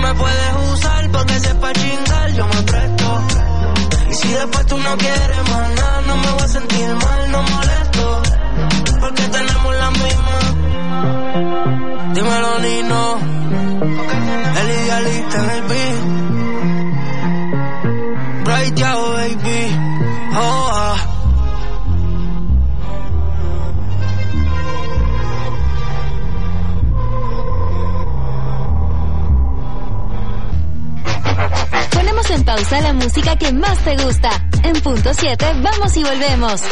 me puedes usar porque sepa chingar, yo me presto. Y si después tú no quieres más nada, no me voy a sentir mal, no molesto, porque tenemos la misma. Dímelo, Nino, el idealista en el beat. Right out, baby. Oh, Ponemos en pausa la música que más te gusta. En punto 7, vamos y volvemos.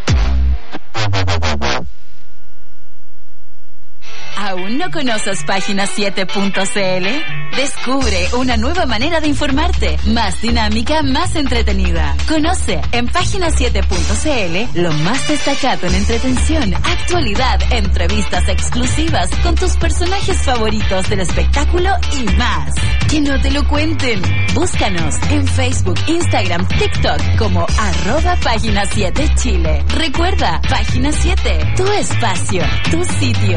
¿Aún no conoces Página7.cl? Descubre una nueva manera de informarte, más dinámica, más entretenida. Conoce en Página7.cl lo más destacado en entretención, actualidad, entrevistas exclusivas con tus personajes favoritos del espectáculo y más. Que no te lo cuenten. Búscanos en Facebook, Instagram, TikTok como @Página7Chile. Recuerda, Página 7, tu espacio, tu sitio.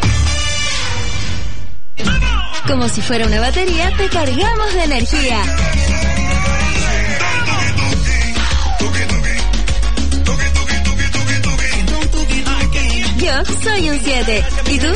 Como si fuera una batería, te cargamos de energía. Yo soy un 7. ¿Y tú?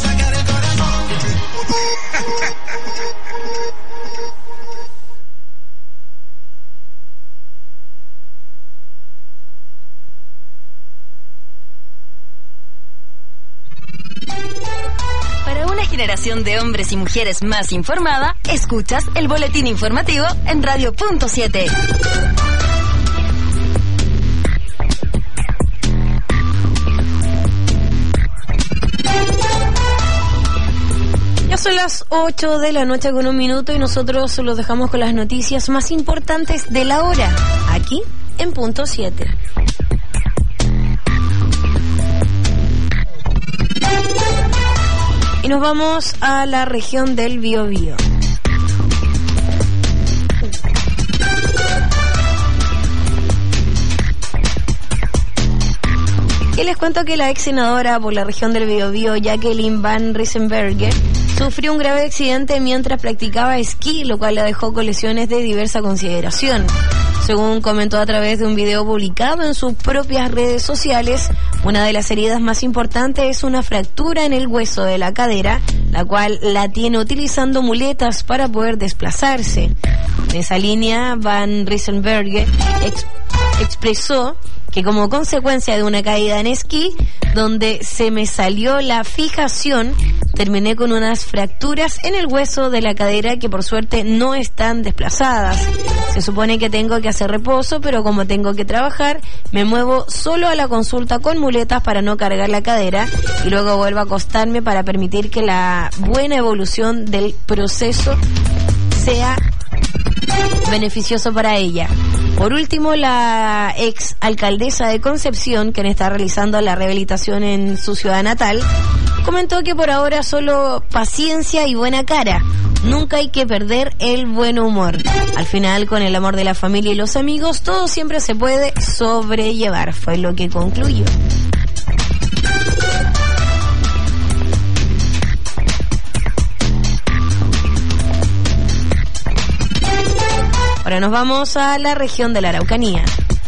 Para una generación de hombres y mujeres más informada, escuchas el boletín informativo en Radio Punto 7. Ya son las 8 de la noche con 1 minuto y nosotros los dejamos con las noticias más importantes de la hora, aquí en Punto 7. Y nos vamos a la región del Biobío. Y les cuento que la ex senadora por la región del Biobío, Jacqueline Van Riesenberger, sufrió un grave accidente mientras practicaba esquí, lo cual la dejó con lesiones de diversa consideración. Según comentó a través de un video publicado en sus propias redes sociales, una de las heridas más importantes es una fractura en el hueso de la cadera, la cual la tiene utilizando muletas para poder desplazarse. En esa línea, Van Riesenberger expresó que como consecuencia de una caída en esquí, donde se me salió la fijación, terminé con unas fracturas en el hueso de la cadera que por suerte no están desplazadas. Se supone que tengo que hacer reposo, pero como tengo que trabajar, me muevo solo a la consulta con muletas para no cargar la cadera y luego vuelvo a acostarme para permitir que la buena evolución del proceso sea beneficioso para ella. Por último, la ex alcaldesa de Concepción, quien está realizando la rehabilitación en su ciudad natal, comentó que por ahora solo paciencia y buena cara. Nunca hay que perder el buen humor. Al final, con el amor de la familia y los amigos, todo siempre se puede sobrellevar, fue lo que concluyó. Ahora nos vamos a la región de la Araucanía.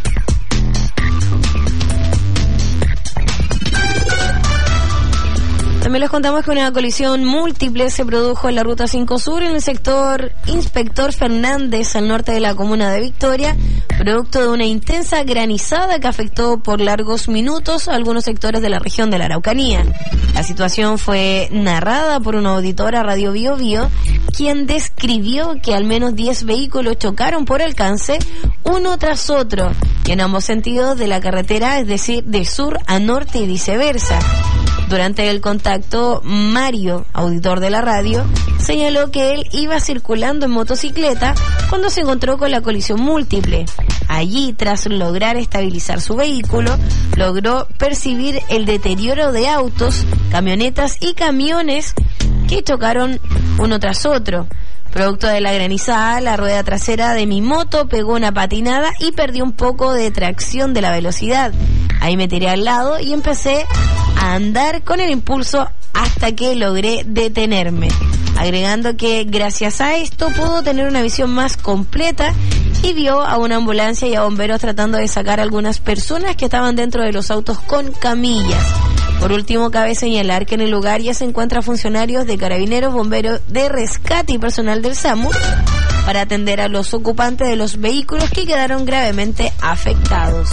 También les contamos que una colisión múltiple se produjo en la Ruta 5 Sur en el sector Inspector Fernández, al norte de la comuna de Victoria, producto de una intensa granizada que afectó por largos minutos a algunos sectores de la región de la Araucanía. La situación fue narrada por una auditora Radio Biobío, quien describió que al menos 10 vehículos chocaron por alcance, uno tras otro, y en ambos sentidos de la carretera, es decir, de sur a norte y viceversa. Durante el contacto, Mario, auditor de la radio, señaló que él iba circulando en motocicleta cuando se encontró con la colisión múltiple. Allí, tras lograr estabilizar su vehículo, logró percibir el deterioro de autos, camionetas y camiones que chocaron uno tras otro. Producto de la granizada, la rueda trasera de mi moto pegó una patinada y perdió un poco de tracción de la velocidad. Ahí me tiré al lado y empecé a andar con el impulso hasta que logré detenerme. agregando que gracias a esto pudo tener una visión más completa y vio a una ambulancia y a bomberos tratando de sacar a algunas personas que estaban dentro de los autos con camillas. Por último, cabe señalar que en el lugar ya se encuentran funcionarios de Carabineros, bomberos de rescate y personal del SAMU para atender a los ocupantes de los vehículos que quedaron gravemente afectados.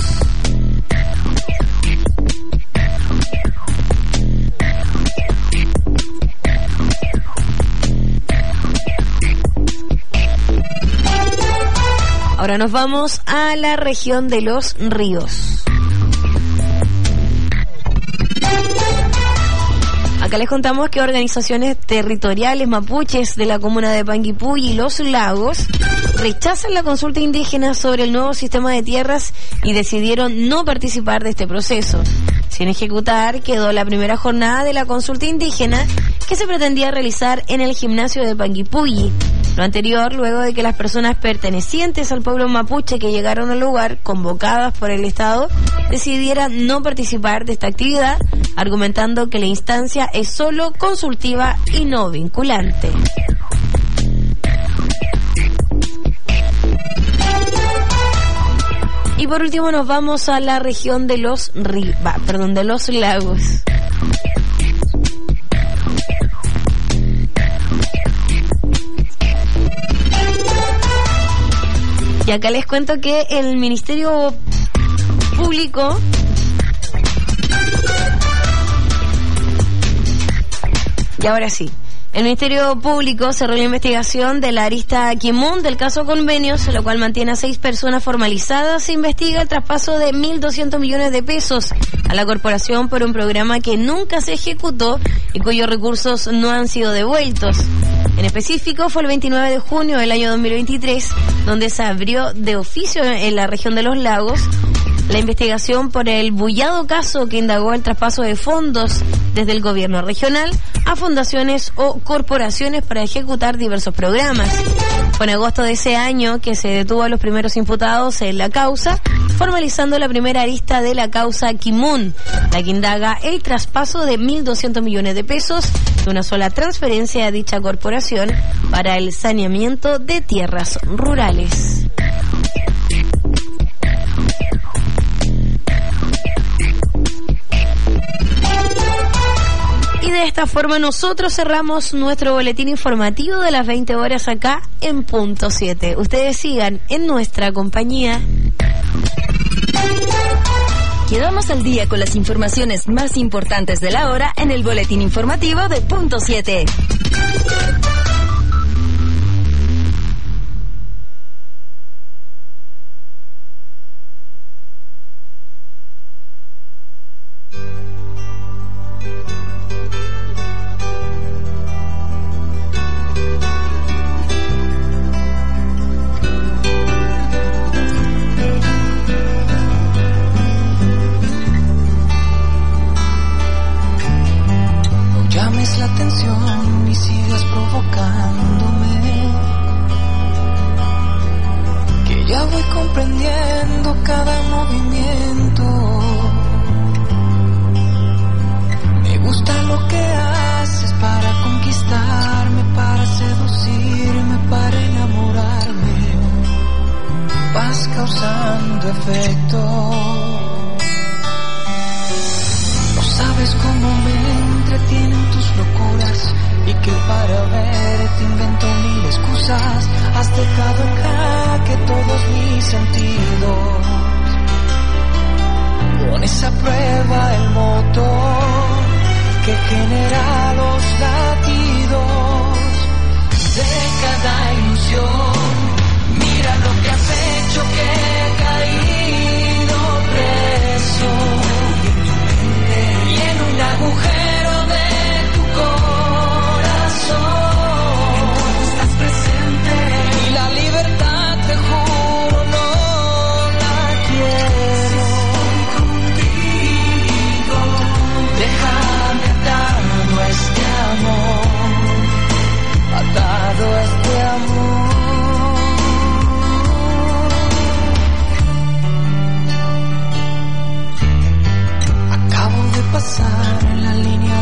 Ahora nos vamos a la región de los ríos. Acá les contamos que organizaciones territoriales mapuches de la comuna de Panguipulli y Los Lagos rechazan la consulta indígena sobre el nuevo sistema de tierras y decidieron no participar de este proceso. Sin ejecutar quedó la primera jornada de la consulta indígena que se pretendía realizar en el gimnasio de Panguipulli. Lo anterior, luego de que las personas pertenecientes al pueblo mapuche que llegaron al lugar, convocadas por el Estado, decidieran no participar de esta actividad, argumentando que la instancia es solo consultiva y no vinculante. Y por último nos vamos a la región de los lagos. Y acá les cuento que el Ministerio Público y ahora sí, el Ministerio Público cerró la investigación de la arista Quimun del caso Convenios, lo cual mantiene a 6 personas formalizadas. Se investiga el traspaso de 1.200 millones de pesos a la corporación por un programa que nunca se ejecutó y cuyos recursos no han sido devueltos. En específico, fue el 29 de junio del año 2023, donde se abrió de oficio en la región de Los Lagos la investigación por el bullado caso que indagó el traspaso de fondos desde el gobierno regional a fundaciones o corporaciones para ejecutar diversos programas. Fue en agosto de ese año que se detuvo a los primeros imputados en la causa, formalizando la primera arista de la causa Quimun, la que indaga el traspaso de 1.200 millones de pesos de una sola transferencia a dicha corporación para el saneamiento de tierras rurales. Y de esta forma nosotros cerramos nuestro boletín informativo de las 20 horas acá en Punto 7. Ustedes sigan en nuestra compañía. Quedamos al día con las informaciones más importantes de la hora en el boletín informativo de Punto 7. La atención y sigas provocándome, que ya voy comprendiendo cada movimiento. Me gusta lo que haces para conquistarme, para seducirme, para enamorarme. Vas causando efecto. Sabes cómo me entretienen tus locuras y que para verte invento 1000 excusas. Has dejado en jaque todos mis sentidos. Pones a prueba el motor que genera los latidos de cada ilusión. Mira lo que has hecho, que he caído preso y en un agujero de tu corazón estás presente y la libertad, te juro, no la quiero. Contigo, déjame atado a este amor, atado a este amor. Pasar en la línea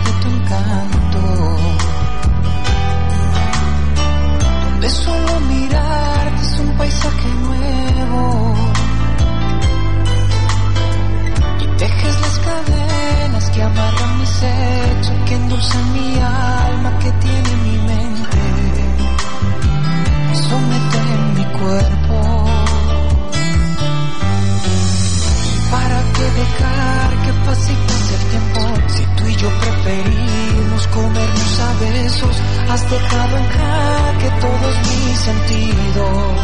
mi alma que tiene mi mente, somete en mi cuerpo. ¿Para qué dejar que pase y pase el tiempo? Si tú y yo preferimos comernos a besos, has dejado en jaque todos mis sentidos.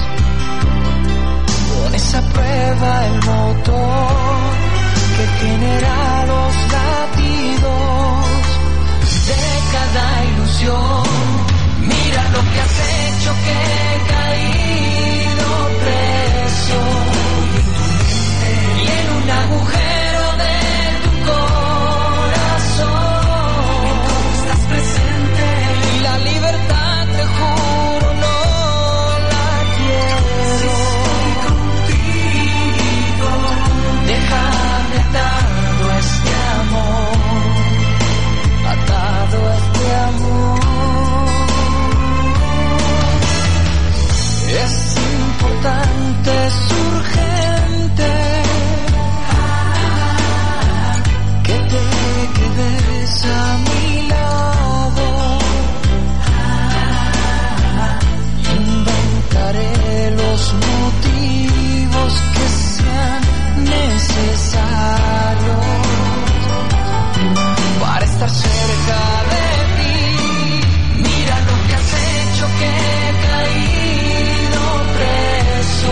Pones a prueba el motor que genera los latidos de cada ilusión. Mira lo que has hecho, que he caído preso y en un agujero de tu corazón. Estás presente y la libertad, te juro, no la quiero. Si estoy contigo, déjame atado a este amor, atado a este amor. Es importante, es urgente que te quedes a mi lado. Inventaré los motivos que sean necesarios para estar cerca de ti. Mira lo que has hecho, que he caído preso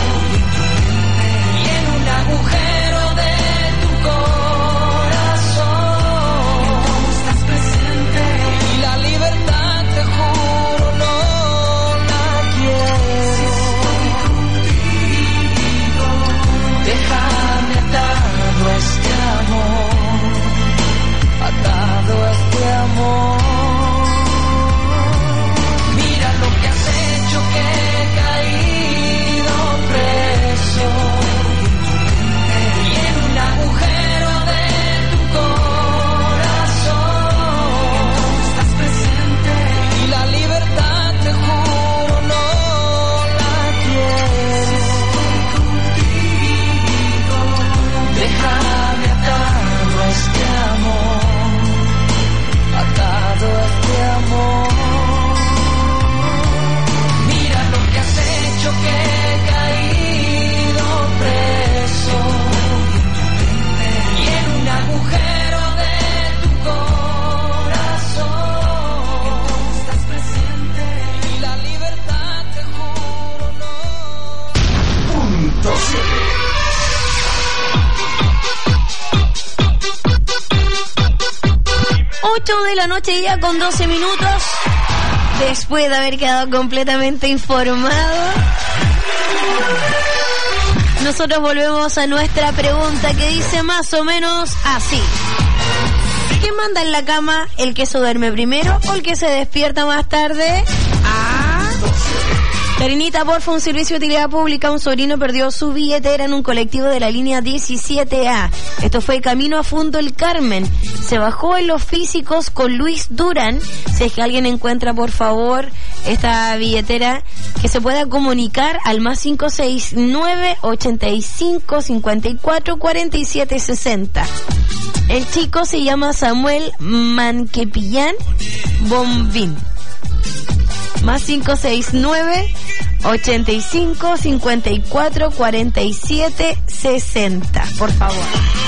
y en un agujero de tu corazón. Estás presente y la libertad, te juro, no la quiero. Si estoy contigo, déjame atado a este amor, atado a este amor. Mira lo que has hecho, que he caído preso y en un agujero de tu corazón. Estás presente y la libertad, te juro, no la quiero. Déjame atado a este amor, atado a este amor. Mira lo que has hecho, que he caído preso y en un agujero de tu corazón. Estás presente y la libertad, te juro, no. Punto 7. 8 de la noche ya con 12 minutos. Después de haber quedado completamente informado, nosotros volvemos a nuestra pregunta, que dice más o menos así: ¿quién manda en la cama, el que se duerme primero o el que se despierta más tarde? Karinita, porfa, un servicio de utilidad pública. Un sobrino perdió su billetera en un colectivo de la línea 17A. Esto fue camino a Fundo El Carmen. Se bajó en los físicos con Luis Durán. Si es que alguien encuentra, por favor, esta billetera, que se pueda comunicar al más 569-85-54-47-60. El chico se llama Samuel Manquepillán Bombín. Más 569-85-54-47-60. Por favor.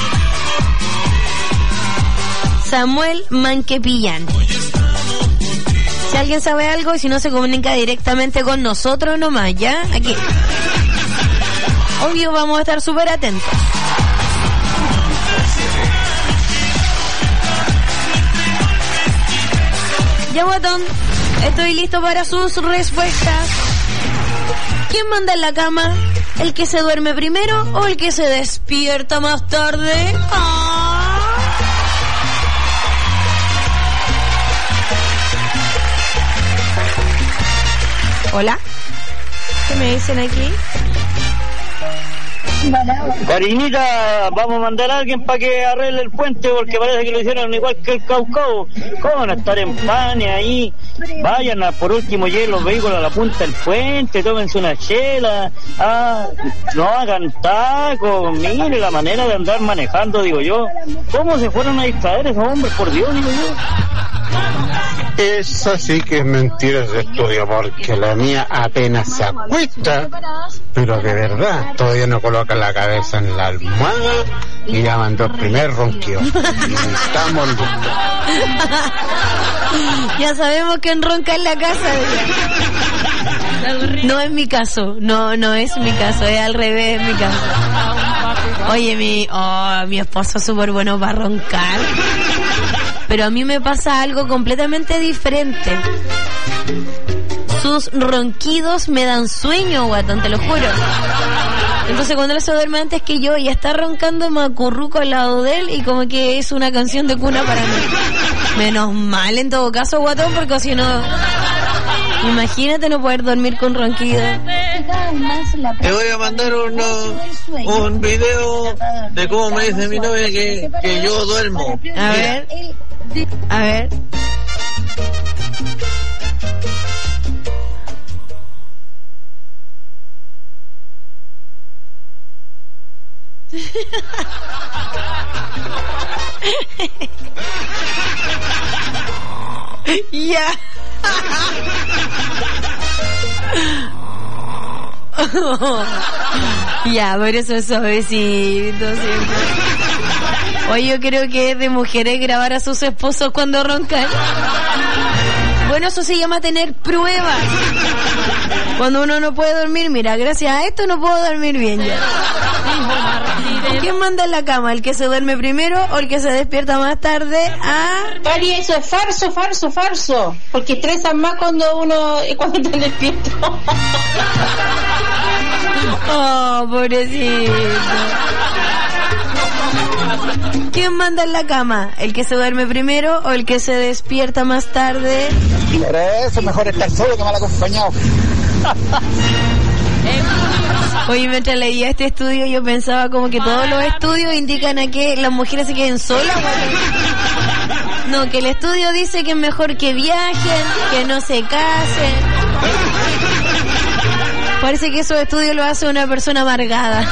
Samuel Manquepillán. Si alguien sabe algo, y si no, se comunica directamente con nosotros nomás, ¿ya? Aquí. Obvio, vamos a estar súper atentos. Ya, botón. Estoy listo para sus respuestas. ¿Quién manda en la cama? ¿El que se duerme primero o el que se despierta más tarde? Hola. ¿Qué me dicen aquí? Karinita, vamos a mandar a alguien para que arregle el puente, porque parece que lo hicieron igual que el Caucao. ¿Cómo van a estar en panes ahí? Vayan a, por último, lleven los vehículos a la punta del puente, tómense una chela, no hagan tacos. Mire la manera de andar manejando, digo yo. ¿Cómo se fueron a distraer esos hombres, por Dios, digo yo? Esa sí que es mentira de estudio, porque la mía apenas se acuesta, pero de verdad, todavía no coloca la cabeza en la almohada y ya mandó el primer ronquido. Y estamos listos. Ya sabemos que ronca en la casa. No es mi caso, no es mi caso, es al revés, es mi caso. Oye, mi esposo es súper bueno para roncar, pero a mí me pasa algo completamente diferente. Sus ronquidos me dan sueño, guatón, te lo juro. Entonces cuando él se duerme antes que yo y está roncando, me acurruco al lado de él y como que es una canción de cuna para mí. Menos mal en todo caso, guatón, porque si no, imagínate no poder dormir con ronquido. Te voy a mandar un video de cómo me dice mi novia que yo duermo. A ver. Ya. Ya, por eso es suavecito siempre. Oye, yo creo que es de mujeres grabar a sus esposos cuando roncan. Bueno, eso se llama tener pruebas. Cuando uno no puede dormir, mira, gracias a esto no puedo dormir bien ya. ¿Quién manda en la cama? ¿El que se duerme primero o el que se despierta más tarde? Cari, eso es falso. Porque estresan más cuando te despierto. Oh, pobrecito. ¿Quién manda en la cama? ¿El que se duerme primero o el que se despierta más tarde? Por eso es mejor estar solo que mal acompañado. Oye, mientras leía este estudio yo pensaba como que todos los estudios indican a que las mujeres se queden solas. No, que el estudio dice que es mejor que viajen, que no se casen. Parece que esos estudios lo hace una persona amargada.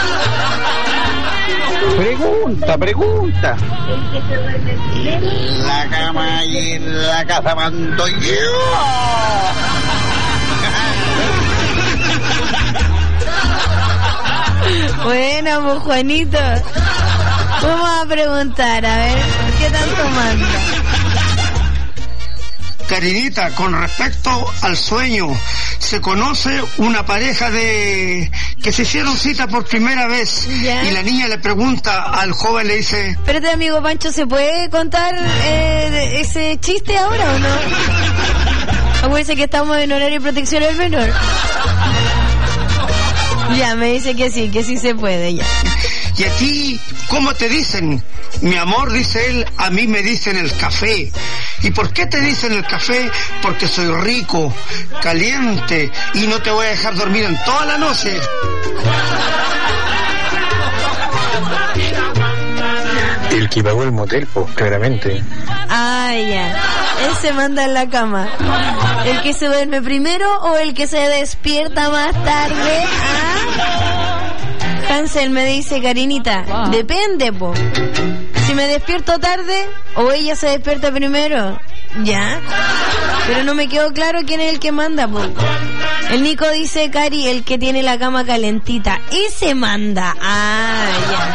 Pregunta. En la cama y en la casa mando yo. Bueno, pues Juanito, vamos a preguntar, a ver, ¿qué tanto manda? Carinita, con respecto al sueño, se conoce una pareja que se hicieron cita por primera vez. ¿Ya? Y la niña le pregunta al joven, le dice... Espérate, amigo Pancho, ¿se puede contar ese chiste ahora o no? Acuérdense que estamos en horario de protección al menor. Ya, me dice que sí se puede, ya. ¿Y a ti cómo te dicen? Mi amor, dice él, a mí me dicen el café. ¿Y por qué te dicen el café? Porque soy rico, caliente y no te voy a dejar dormir en toda la noche. El que pagó el motel, pues, claramente. Ah, ya. Él se manda en la cama. ¿El que se duerme primero o el que se despierta más tarde? Hansel me dice, Karinita, depende, po. Si me despierto tarde o ella se despierta primero, ya. Pero no me quedó claro quién es el que manda, po. El Nico dice, Cari, el que tiene la cama calentita. Ese manda. Ah,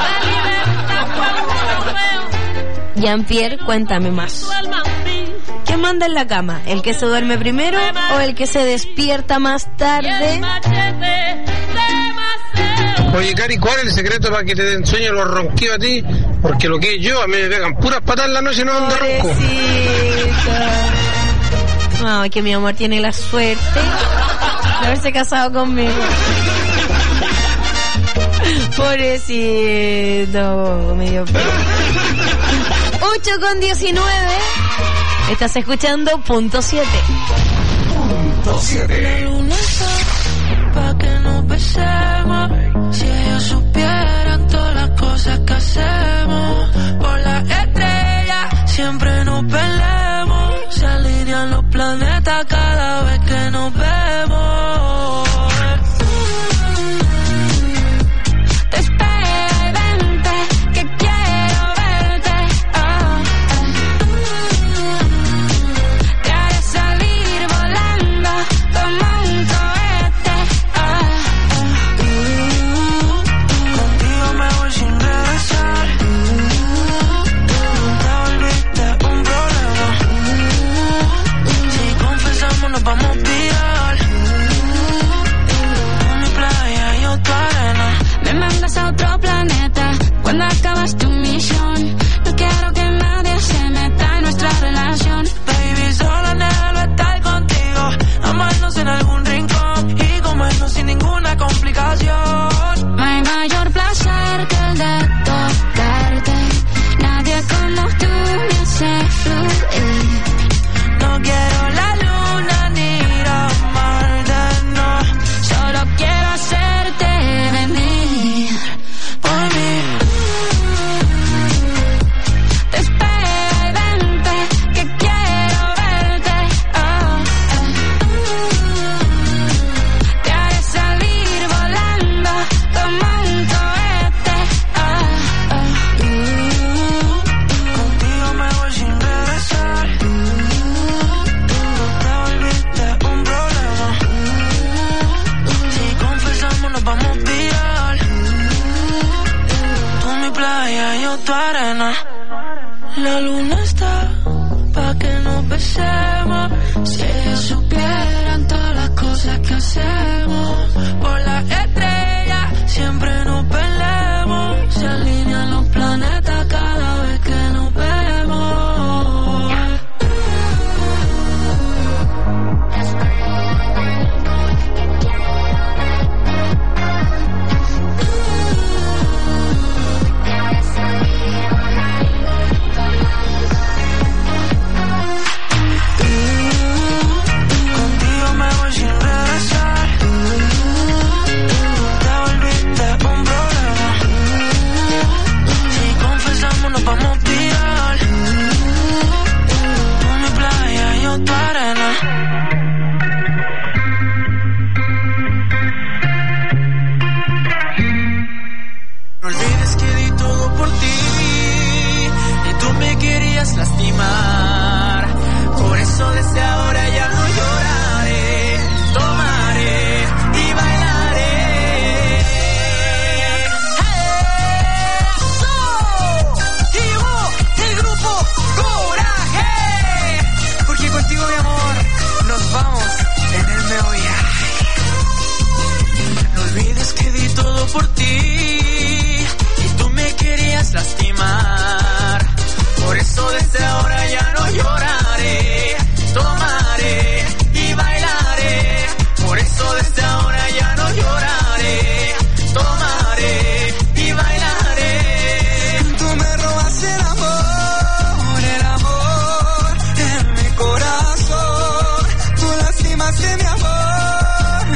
ya. Jean-Pierre, cuéntame más. ¿Quién manda en la cama? ¿El que se duerme primero o el que se despierta más tarde? Oye, Cari, ¿cuál es el secreto para que te den sueño los ronquidos a ti? Porque lo que es yo, a mí me pegan puras patas en la noche y no ando ronco. Ay, que mi amor tiene la suerte de haberse casado conmigo. Pobrecito, medio pena. 8:19. Estás escuchando Punto 7. Punto 7. La luna está pa' que nos besemos. Si ellos supieran todas las cosas que hacemos. Por la estrella siempre nos peleamos. Se alinean los planetas cada vez que nos vemos. Te espero y vente, que quiero verte. Te haré la luna está pa' que nos besemos. Si ellos supieran todas las cosas que hacemos. Por la estrella siempre nos peleamos. Se alinean los planetas cada vez que nos vemos. Contigo me voy sin regresar. Te volviste un problema. Si confesamos nos vamos viral. Tú mi playa y yo tu arena. No olvides que di todo por ti y tú me querías lastimar. Por eso desde ahora ya no lloraré, tomaré y bailaré. ¡Eso! Llegó el grupo Coraje. Porque contigo, mi amor, nos vamos en el me voy a. No olvides que di todo por ti y tú me querías lastimar. Por eso desde ahora ya no lloraré, tomaré y bailaré. Por eso desde ahora ya no lloraré, tomaré y bailaré. Tú me robas el amor en mi corazón. Tú lastimaste mi amor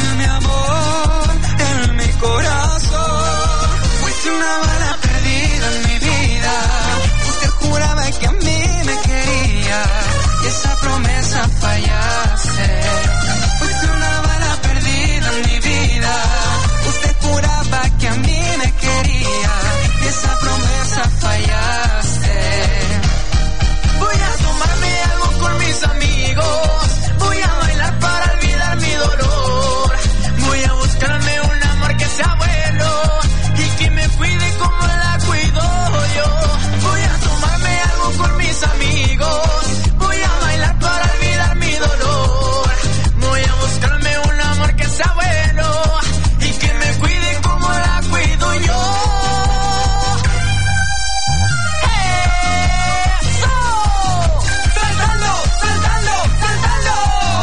en mi corazón. Fuiste una bala perdida en mi vida. Usted juraba que a mí me quería y esa promesa fallaste. Fuiste una bala perdida en mi vida. Usted juraba que a mí me quería y esa promesa fallaste. Voy a tomarme algo con mis amigos. Voy a bailar para olvidar mi dolor. Voy a buscarme un amor que sea bueno y que me cuide como la cuido yo. Voy a tomarme algo con mis amigos. Voy a bailar para olvidar mi dolor. Voy a buscarme un amor que sea bueno y que me cuide como la cuido yo. ¡Eso! ¡Saltando, saltando, saltando!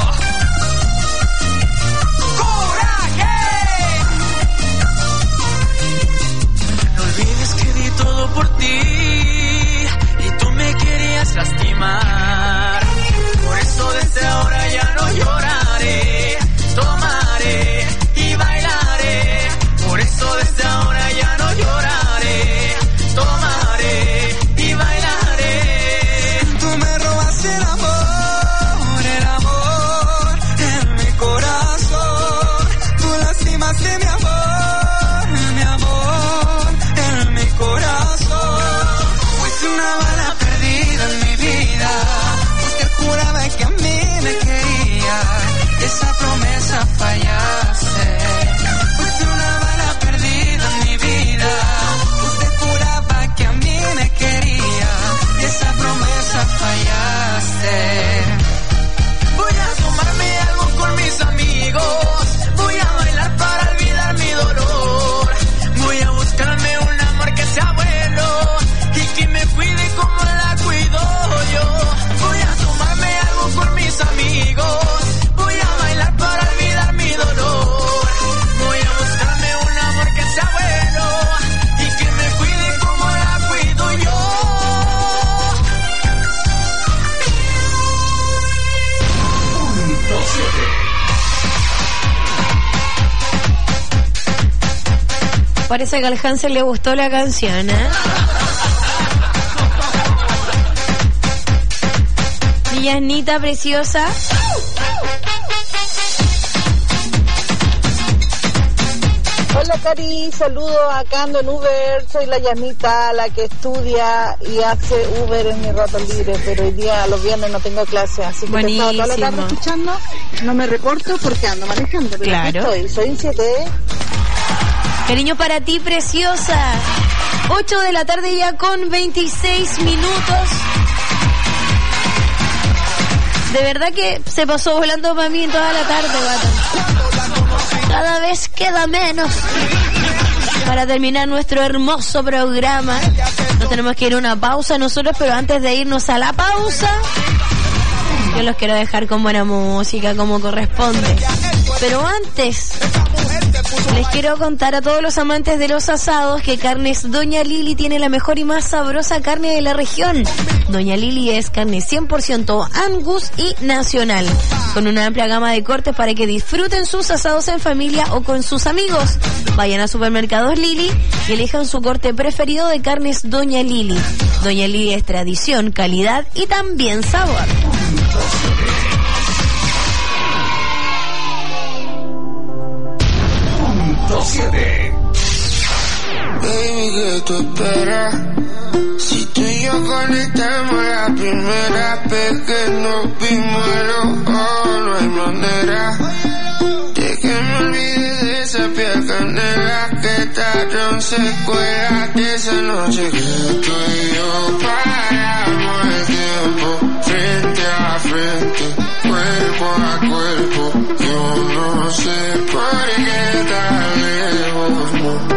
¡Coraje! No olvides que di todo por ti y tú me querías lastimar. Por eso desde ahora ya no lloraré, tomaré y bailaré. Por eso desde ahora ya no lloraré, tomaré y bailaré. Tú me robas el amor en mi corazón. Tú lastimaste mi amor en mi corazón. Fuiste una bala perdida en mi vida. Usted juraba que a mí me quería y esa promesa fallaste. Fuiste una bala perdida en mi vida. Usted juraba que a mí me quería y esa promesa fallaste. Voy a tomarme algo con mis amigos. Voy a bailar para olvidar mi dolor. Voy a buscarme un amor que sea bueno y que me cuide como la cuido yo. Voy a tomarme algo con mis amigos. Voy a bailar para olvidar mi dolor. Voy a buscarme un amor que sea bueno y que me cuide como la cuido yo. Parece que al Hansel le gustó la canción, ¿eh? Villanita preciosa. Hola Cari, saludos, acá ando en Uber, soy la Yanita, la que estudia y hace Uber en mi rato libre, pero hoy día los viernes no tengo clase, así que he estado toda la tarde escuchando, no me reporto porque ando manejando, pero claro. Aquí estoy, soy un 7. Cariño para ti, preciosa. 8 de la tarde ya con 26 minutos. De verdad que se pasó volando para mí en toda la tarde, Guata. Cada vez queda menos para terminar nuestro hermoso programa. Nos tenemos que ir a una pausa nosotros, pero antes de irnos a la pausa, yo los quiero dejar con buena música como corresponde. Pero antes, les quiero contar a todos los amantes de los asados que Carnes Doña Lili tiene la mejor y más sabrosa carne de la región. Doña Lili es carne 100% Angus y nacional, con una amplia gama de cortes para que disfruten sus asados en familia o con sus amigos. Vayan a Supermercados Lili y elijan su corte preferido de carnes Doña Lili. Doña Lili es tradición, calidad y también sabor. Baby, ¿qué tú esperas? Si tú y yo conectamos la primera vez que nos vimos a los ojos, no hay manera de que me olvides de esa piel canela que tarde se cuela de esa noche que tú y yo paramos el tiempo frente a frente, cuerpo a cuerpo. Yo no sé por qué tan lejos,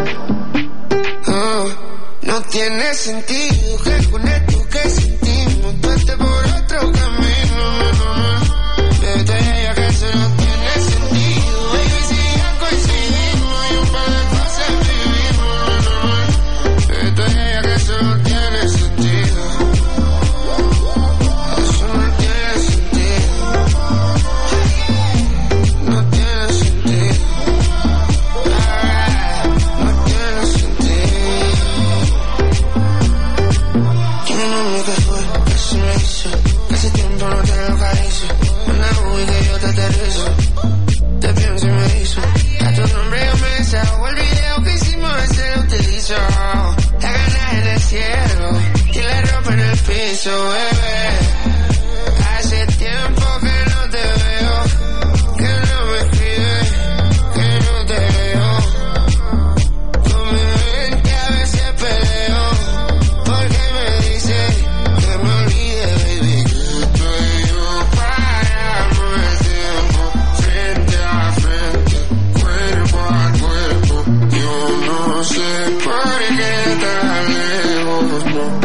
no tiene sentido que con esto que sentimos tú estés por otro camino, desde ya que eso no tiene sentido, baby, si ya coincidimos y un par de cosas vivimos, desde ya que eso no tiene sentido, eso no tiene sentido, no tiene sentido, no tiene sentido. ¿Qué fue? ¿Qué se me hizo? Hace tiempo no te localizo. Una uy que yo te aterrizo. Te pienso y me hizo. A tu nombre yo me deshago. El video que hicimos ese lo utilizo. La gana en el cielo y la ropa en el piso, bebé. Hace tiempo que no te veo, que no me escribes, que no te veo. Con mi mente a veces peleo, porque me dice que me olvide, baby, que tú y yo paramos el tiempo frente a frente, cuerpo a cuerpo. Yo no sé por qué tan lejos,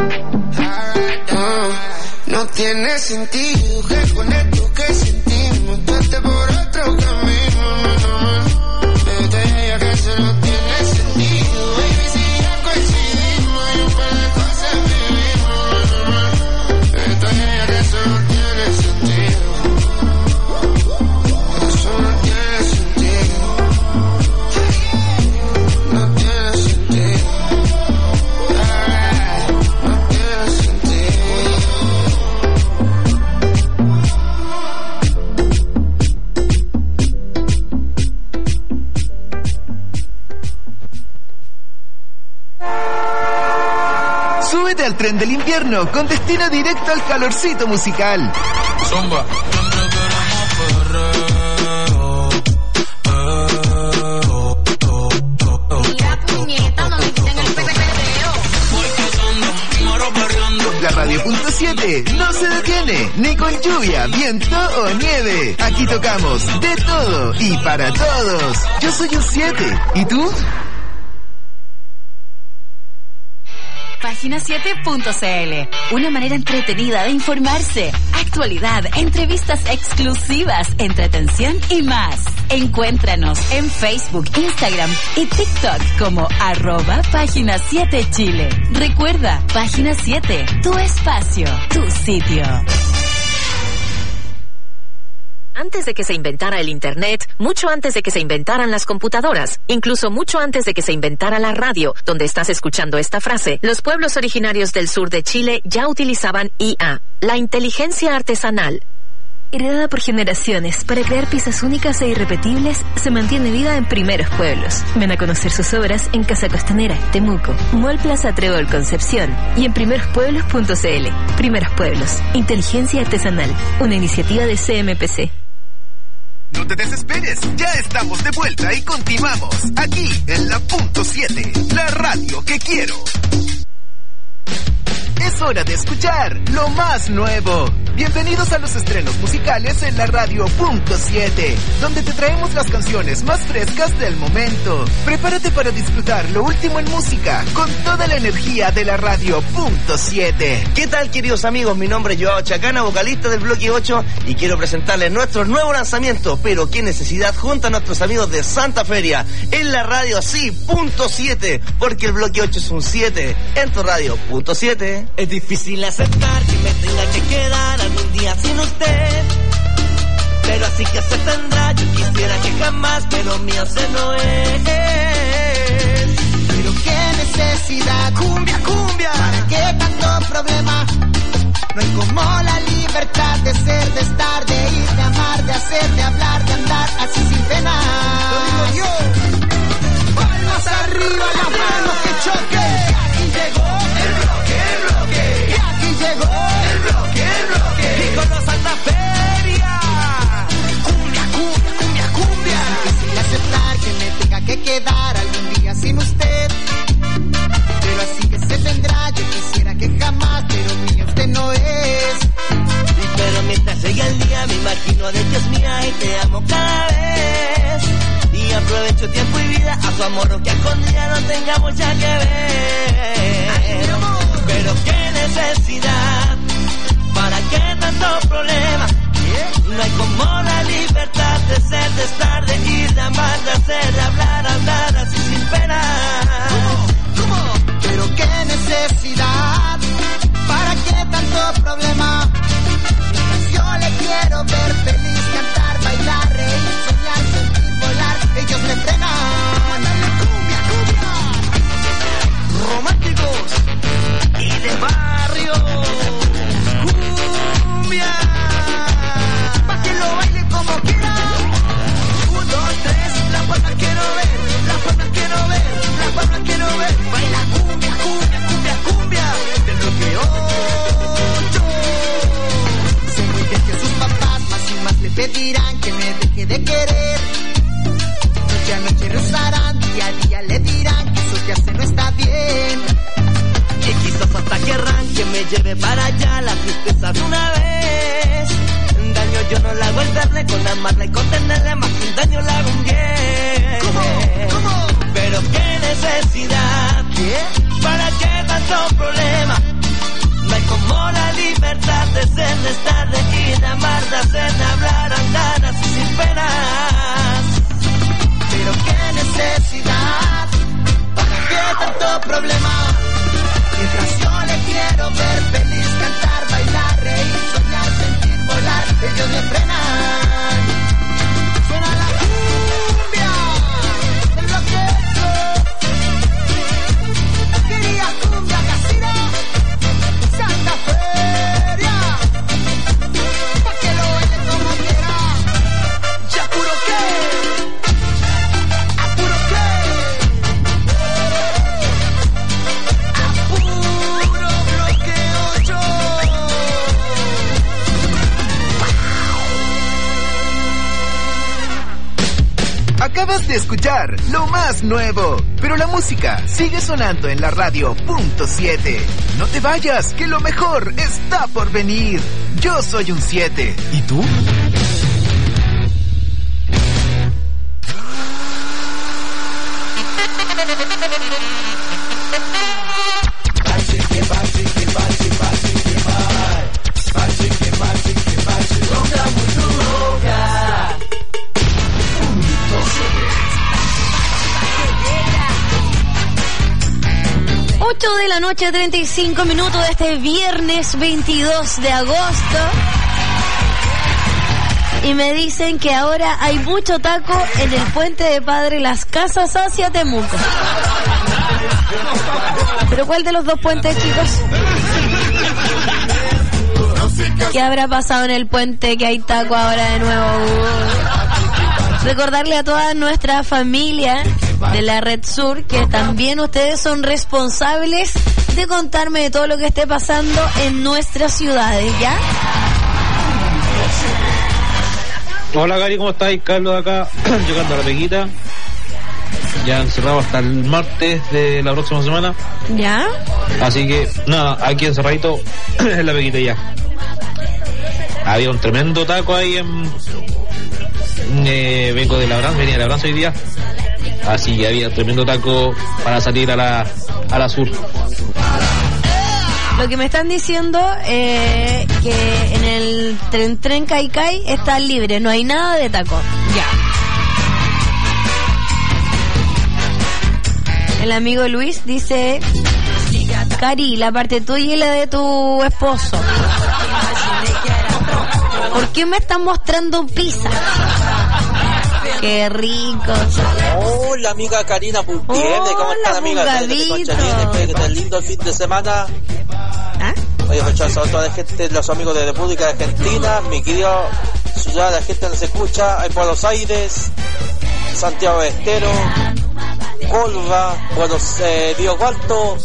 no tiene sentido que con esto que sentimos tú estés por otro camino, desde ya que eso no tiene sentido, baby, si ya coincidimos y un par de cosas vivimos, desde ya que eso no tiene sentido, eso no tiene sentido, no tiene sentido, no tiene sentido. Súbete al tren del invierno con destino directo al calorcito musical. Zumba. La Radio.7 no se detiene, ni con lluvia, viento o nieve. Aquí tocamos de todo y para todos. Yo soy un 7, ¿y tú? Página7.cl, una manera entretenida de informarse, actualidad, entrevistas exclusivas, entretención y más. Encuéntranos en Facebook, Instagram y TikTok como @Página7Chile. Recuerda, Página 7, tu espacio, tu sitio. Antes de que se inventara el Internet, mucho antes de que se inventaran las computadoras, incluso mucho antes de que se inventara la radio, donde estás escuchando esta frase, los pueblos originarios del sur de Chile ya utilizaban IA, la inteligencia artesanal. Heredada por generaciones para crear piezas únicas e irrepetibles, se mantiene viva en Primeros Pueblos. Ven a conocer sus obras en Casa Costanera, Temuco, Mall Plaza Trébol Concepción y en primerospueblos.cl. Primeros Pueblos, inteligencia artesanal, una iniciativa de CMPC. No te desesperes, ya estamos de vuelta y continuamos aquí en la .7, la radio que quiero. Es hora de escuchar lo más nuevo. Bienvenidos a los estrenos musicales en la radio .7, donde te traemos las canciones más frescas del momento. Prepárate para disfrutar lo último en música con toda la energía de la radio .7. ¿Qué tal, queridos amigos? Mi nombre es Joao Chacana, vocalista del Bloque 8, y quiero presentarles nuestro nuevo lanzamiento, Pero qué necesidad, junto a nuestros amigos de Santa Feria, en la radio sí .7, porque el Bloque 8 es un 7, en tu radio .7. Es difícil aceptar que me tenga que quedar algún día sin usted, pero así que se tendrá. Yo quisiera que jamás, pero mío se no es. Pero qué necesidad, cumbia, cumbia, ¿para qué tanto problema? No hay como la libertad de ser, de estar, de ir, de amar, de hacer, de hablar, de andar así sin pena. Lo digo yo. Palmas arriba, las manos que choque. Aquí llegó el bloque, el bloque. Y aquí llegó el bloque, el bloque. Y con los Santa Feria. Cumbia, cumbia, cumbia, cumbia. Es difícil aceptar que me tenga que quedar algún día sin usted, pero así que se tendrá. Yo quisiera que jamás, pero mío usted no es. Pero mientras llegue el día me imagino de que es mía y te amo cada vez. Y aprovecho tiempo y vida a tu amor, que escondida no tengamos ya que ver. Ay, mi amor. Pero qué necesidad, ¿para qué tanto problema? No hay como la libertad de ser, de estar, de ir, de amar, de hacer, de hablar, andar así sin pena. ¿Cómo? Pero qué necesidad, ¿para qué tanto problema? Mientras yo le quiero ver feliz, cantar, bailar, reír, soñar, sentir, volar, ellos me frenan. Cumbia, cumbia, románticos y de barrio. Cumbia, pa' que lo baile como quiera. 1, 2, 3, las palmas quiero ver, las palmas quiero ver, las palmas quiero ver. Baila cumbia, cumbia, cumbia, cumbia, del Bloque 8. Sé muy bien que sus papás más y más le pedirán que me deje de querer. Noche a noche rezarán, día a día le dirán que eso que hace no está bien. Y quizás hasta querrán que me lleve para allá la tristeza de una vez. Daño yo no le hago el verle, con amarla y contenerle, más que un daño le hago un bien. ¿Cómo? Pero qué necesidad, ¿qué? ¿Para qué tanto problema? No hay como la libertad de ser, de estar, de ir, de amar, de hacer, de hablar, andar así sin penas. Pero qué necesidad, ¿para qué tanto problema? Mientras yo le quiero ver feliz, cantar, bailar, reír, soñar, sentir, volar, ellos me frenan. Suena la cumbia del Bloque 8. Quería cumbia casino, Santa Feria, pa' que lo baile como quiera. Ya puro qué, apuro qué. Bloque 8. Acabas de escuchar lo más nuevo, pero la música sigue sonando en la radio .7. No te vayas, que lo mejor está por venir. Yo soy un 7. ¿Y tú? De la noche, 35 minutos de este viernes 22 de agosto. Y me dicen que ahora hay mucho taco en el puente de Padre Las Casas hacia Temuco. ¿Pero cuál de los dos puentes, chicos? ¿Qué habrá pasado en el puente que hay taco ahora de nuevo? Recordarle a toda nuestra familia de la Red Sur que también ustedes son responsables de contarme de todo lo que esté pasando en nuestras ciudades, ¿ya? Hola, Cari, ¿cómo estáis? Carlos de acá, llegando a la Pequita. ya encerrado hasta el martes de la próxima semana. ¿Ya? Así que, nada, aquí encerradito en la peguita ya. Había un tremendo taco ahí vengo de Labranza, venía de Labranza hoy día. Así que había tremendo taco para salir a la sur. Lo que me están diciendo que en el tren Caicay está libre, no hay nada de taco. Ya. El amigo Luis dice: Cari, la parte tuya y la de tu esposo. ¿Por qué me están mostrando pizza? Qué rico. Hola, amiga Karina Pultiene, ¿cómo estás, amiga? Espero que te lindo el fin de semana. ¿Ah? Oye, rechazo a toda la gente, los amigos de República Argentina, mi querido ciudad, la gente nos escucha en Buenos Aires, Santiago de Estero, Colva, Río Cuarto,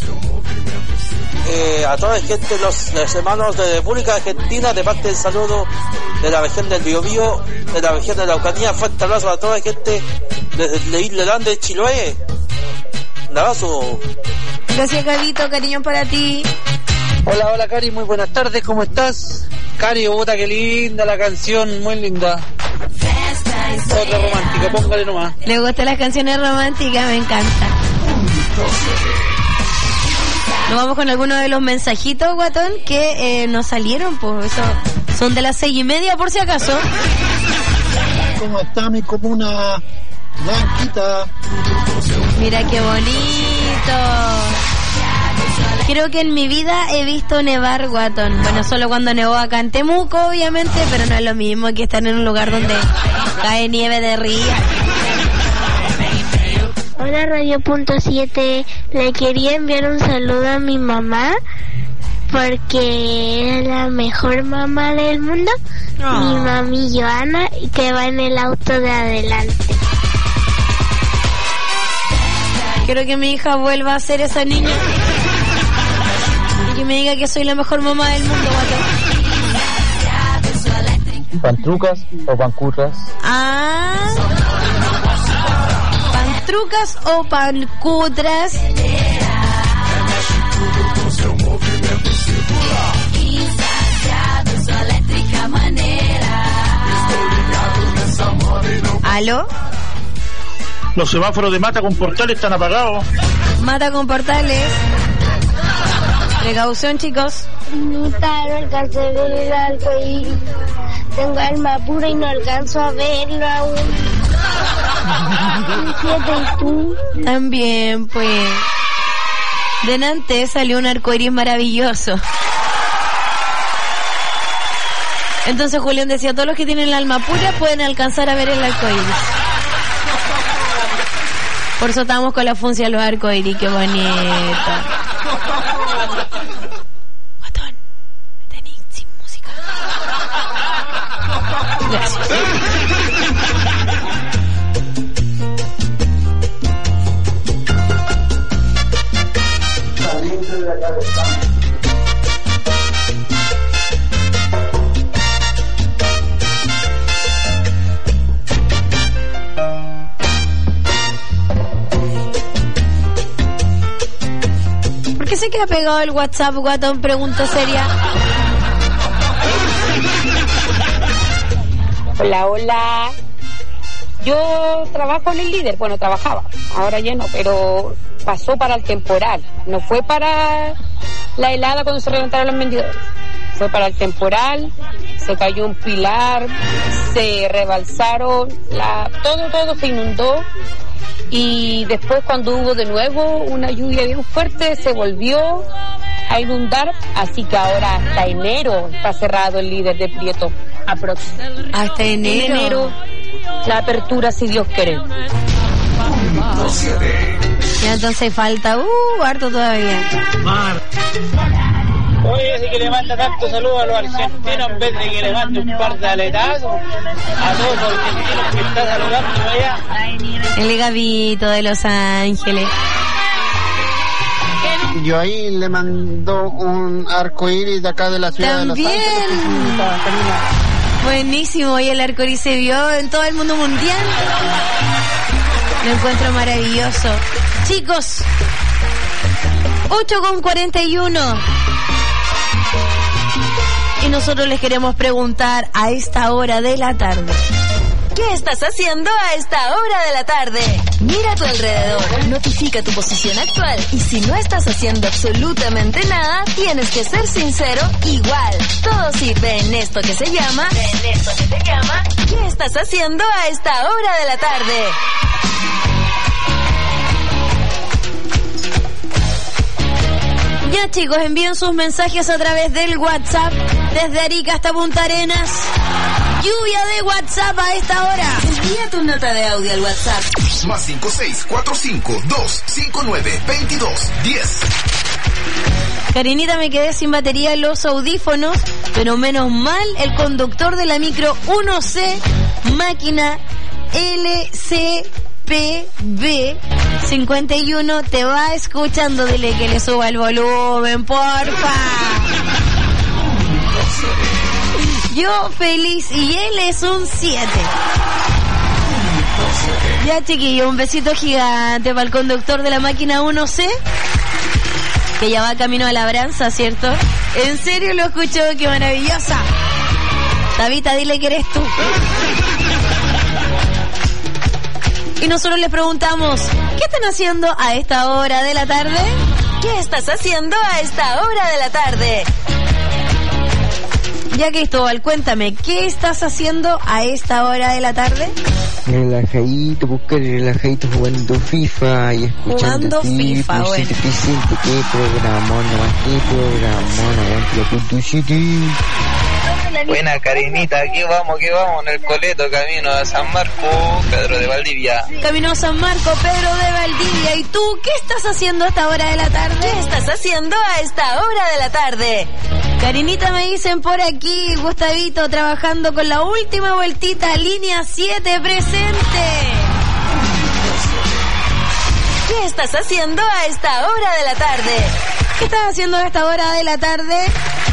a toda la gente, los hermanos de República Argentina, de parte del saludo de la región del Biobío, de la región de la Araucanía. Fuerte abrazo a toda la gente desde Isla Grande, Chiloé. Un abrazo. Gracias, Carito, cariño para ti. Hola Cari, muy buenas tardes, ¿cómo estás? Cari, puta, qué linda la canción, muy linda. Otra romántica, póngale nomás. Le gustan las canciones románticas, me encanta. Nos vamos con algunos de los mensajitos, guatón, que nos salieron, pues eso son de las 6:30 por si acaso. ¿Cómo está mi comuna blanquita? Mira qué bonito. Creo que en mi vida he visto nevar, guatón. Bueno, solo cuando nevó acá en Temuco, obviamente, pero no es lo mismo que estar en un lugar donde cae nieve de río. Hola, Radio.7. Le quería enviar un saludo a mi mamá porque es la mejor mamá del mundo. Mi mami Joana, que va en el auto de adelante. Quiero que mi hija vuelva a ser esa niña y que me diga que soy la mejor mamá del mundo, guatón. ¿Pantrucas o pancurras? ¿Pantrucas o pancutras? ¿Aló? Los semáforos de Mata con Portales están apagados. Mata con Portales. Precaución, chicos. Primita, no alcanzo a ver el arcoíris. Tengo alma pura y no alcanzo a verlo aún. ¿Y tú? También, pues. De Nantes salió un arcoíris maravilloso. Entonces Julián decía, todos los que tienen el alma pura pueden alcanzar a ver el arcoíris. Por eso estábamos con la funcia de los arcoíris, qué bonito. Guatón, tenéis sin música. Gracias. ¿Por qué se queda pegado el WhatsApp, guatón? Pregunta seria. Hola. Yo trabajo en el Líder, bueno, trabajaba, ahora ya no, pero pasó para el temporal, no fue para la helada cuando se reventaron los vendedores, fue para el temporal, se cayó un pilar, se rebalsaron, todo se inundó, y después cuando hubo de nuevo una lluvia bien fuerte se volvió a inundar, así que ahora hasta enero está cerrado el Líder de Prieto, aproximadamente. Hasta enero. En enero la apertura, si Dios quiere. Ya entonces falta harto todavía. Oye, si que le manda tanto saludo a los argentinos en vez de que le mande un par de aletazos a todos los argentinos que están saludando allá. El Gabito de Los Ángeles. Yo ahí le mandó un arcoíris de acá de la ciudad ¿también? de Los Ángeles. Buenísimo, y el arcoíris se vio en todo el mundo mundial. Lo encuentro maravilloso. Chicos, 8:41. Y nosotros les queremos preguntar a esta hora de la tarde. ¿Qué estás haciendo a esta hora de la tarde? Mira a tu alrededor, notifica tu posición actual y si no estás haciendo absolutamente nada, tienes que ser sincero igual. Todo sirve en esto que se llama... ¿Qué estás haciendo a esta hora de la tarde? Ya chicos, envíen sus mensajes a través del WhatsApp desde Arica hasta Punta Arenas. Lluvia de WhatsApp a esta hora. Envía tu nota de audio al WhatsApp. Más 5645-259-2210. Karinita, me quedé sin batería en los audífonos, pero menos mal el conductor de la micro 1C, máquina LCPB 51, te va escuchando. Dile que le suba el volumen, porfa. Yo feliz y él es un 7. Ya chiquillo, un besito gigante para el conductor de la máquina 1C, que ya va camino a Labranza, ¿cierto? En serio lo escucho, qué maravillosa. Tabita, dile que eres tú. Y nosotros les preguntamos, ¿qué están haciendo a esta hora de la tarde? ¿Qué estás haciendo a esta hora de la tarde? Ya Cristóbal, cuéntame, ¿qué estás haciendo a esta hora de la tarde? Relajadito, relajadito jugando FIFA y escuchando. Jugando FIFA, bueno. Presente, qué programón, aguante la Punto City. Buena Karinita, aquí vamos en el Coleto, camino a San Marco, Pedro de Valdivia. Camino a San Marco, Pedro de Valdivia. ¿Y tú qué estás haciendo a esta hora de la tarde? ¿Qué estás haciendo a esta hora de la tarde? Karinita, me dicen por aquí, Gustavito, trabajando con la última vueltita, línea 7 presente. ¿Qué estás haciendo a esta hora de la tarde? ¿Qué estás haciendo a esta hora de la tarde?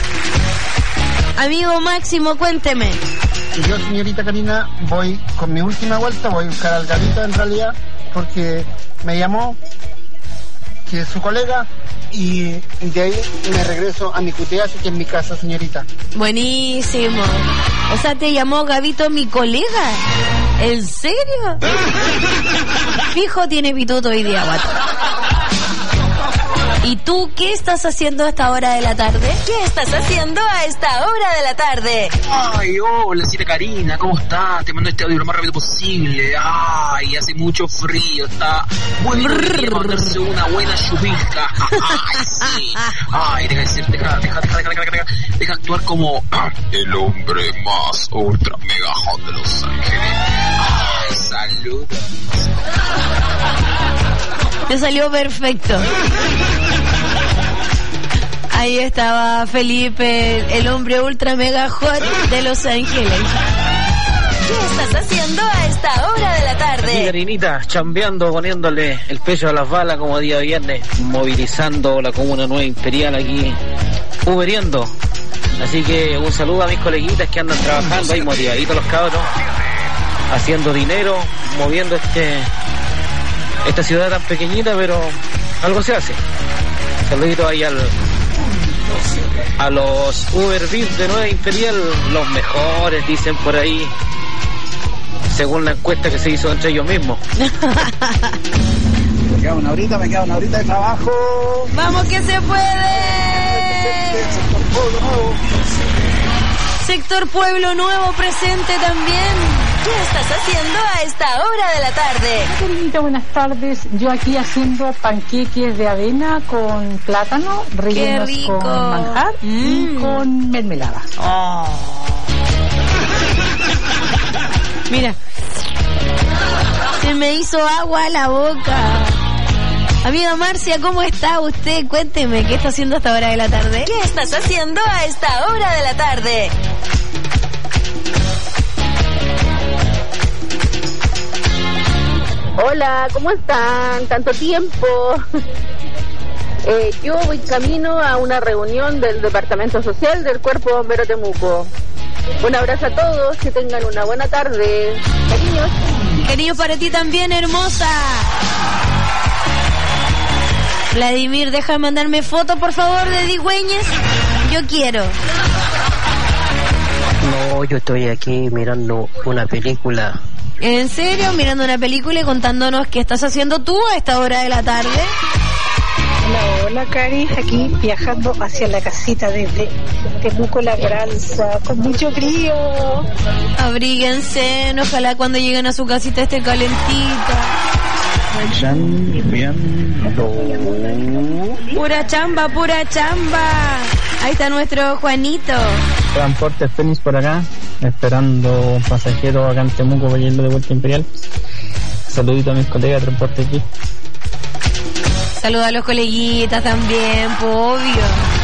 Amigo Máximo, cuénteme. Yo, señorita Karina, voy con mi última vuelta, voy a buscar al gatito en realidad, porque me llamó que es su colega y de ahí me regreso a mi cuteazo, que es mi casa, señorita. Buenísimo. O sea, te llamó Gabito, mi colega. ¿En serio? Fijo, tiene pituto hoy día, guato. ¿Y tú qué estás haciendo a esta hora de la tarde? ¿Qué estás haciendo a esta hora de la tarde? Ay, hola, Cita Karina, ¿cómo estás? Te mando este audio lo más rápido posible. Ay, hace mucho frío, está bueno mandarse una buena lluvia. Ay, sí. Ay, deja actuar como el hombre más ultra mega hot de Los Ángeles. Ay, saludos. Te salió perfecto. Ahí estaba Felipe, el hombre ultra mega hot de Los Ángeles. ¿Qué estás haciendo a esta hora de la tarde? Sí, Karinita, chambeando, poniéndole el pecho a las balas como día viernes, movilizando la Comuna Nueva Imperial aquí, uberiendo. Así que un saludo a mis coleguitas que andan trabajando ahí motivaditos los cabros, haciendo dinero, moviendo esta ciudad tan pequeñita, pero algo se hace. Saludito ahí a los Uber Beats de Nueva Imperial, los mejores, dicen por ahí, según la encuesta que se hizo entre ellos mismos. Me queda una horita de trabajo. ¡Vamos que se puede! Sector Pueblo Nuevo presente también. ¿Qué estás haciendo a esta hora de la tarde? Karinita, buenas tardes. Yo aquí haciendo panqueques de avena con plátano, rellenos con manjar y con mermelada. Oh. Mira, se me hizo agua a la boca. Amiga Marcia, ¿cómo está usted? Cuénteme, ¿qué está haciendo a esta hora de la tarde? ¿Qué estás haciendo a esta hora de la tarde? Hola, ¿cómo están? Tanto tiempo. Yo voy camino a una reunión del Departamento Social del Cuerpo Bombero Temuco. Un abrazo a todos, que tengan una buena tarde. Cariños. Cariños para ti también, hermosa. Vladimir, deja de mandarme fotos, por favor, de Digüeñez. Yo quiero. No, yo estoy aquí mirando una película. ¿En serio? Mirando una película y contándonos qué estás haciendo tú a esta hora de la tarde. Hola, Cari, aquí viajando hacia la casita desde Temuco Labranza, con mucho frío. Abríguense, ojalá cuando lleguen a su casita esté calentita. Pura chamba, pura chamba. Ahí está nuestro Juanito. Transporte Fénix por acá, esperando un pasajero acá en Temuco para irlo de vuelta a Imperial. Saludito a mis colegas de Transporte aquí. Saludos a los coleguitas también, pues obvio.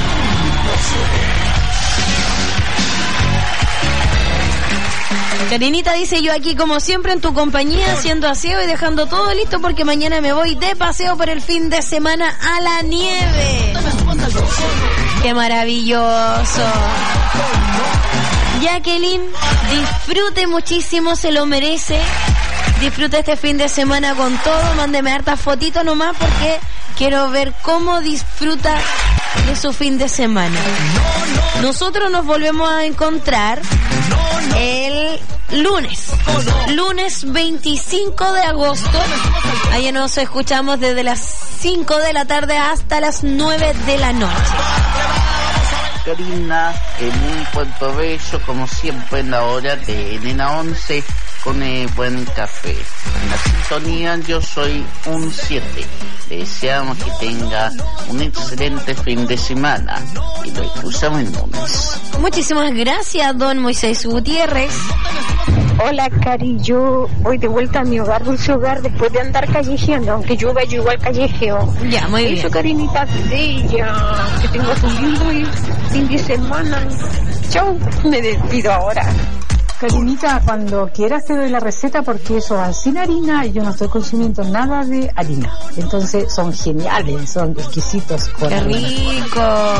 Karinita dice, yo aquí como siempre en tu compañía haciendo aseo y dejando todo listo porque mañana me voy de paseo por el fin de semana a la nieve. ¡Qué maravilloso! Jacqueline, disfrute muchísimo, se lo merece. Disfruta este fin de semana con todo. Mándeme hartas fotitos nomás porque quiero ver cómo disfruta de su fin de semana. Nosotros nos volvemos a encontrar el lunes 25 de agosto. Allá nos escuchamos desde las 5 de la tarde hasta las 9 de la noche. Karina, muy Puerto Bello, como siempre en la hora de Nena 11 con buen café. En la sintonía yo soy un 7. Le deseamos que tenga un excelente fin de semana y lo escuchamos el lunes. Muchísimas gracias, don Moisés Gutiérrez. Hola, Cari, yo voy de vuelta a mi hogar, dulce hogar, después de andar callejeando, aunque llueva, yo igual callejeo. Ya, muy bien. Eso, Karinita, bella, que tengas un lindo fin de semana. Chau, me despido ahora. Karinita, cuando quieras te doy la receta porque eso van sin harina y yo no estoy consumiendo nada de harina. Entonces son geniales, son exquisitos. ¡Qué rico!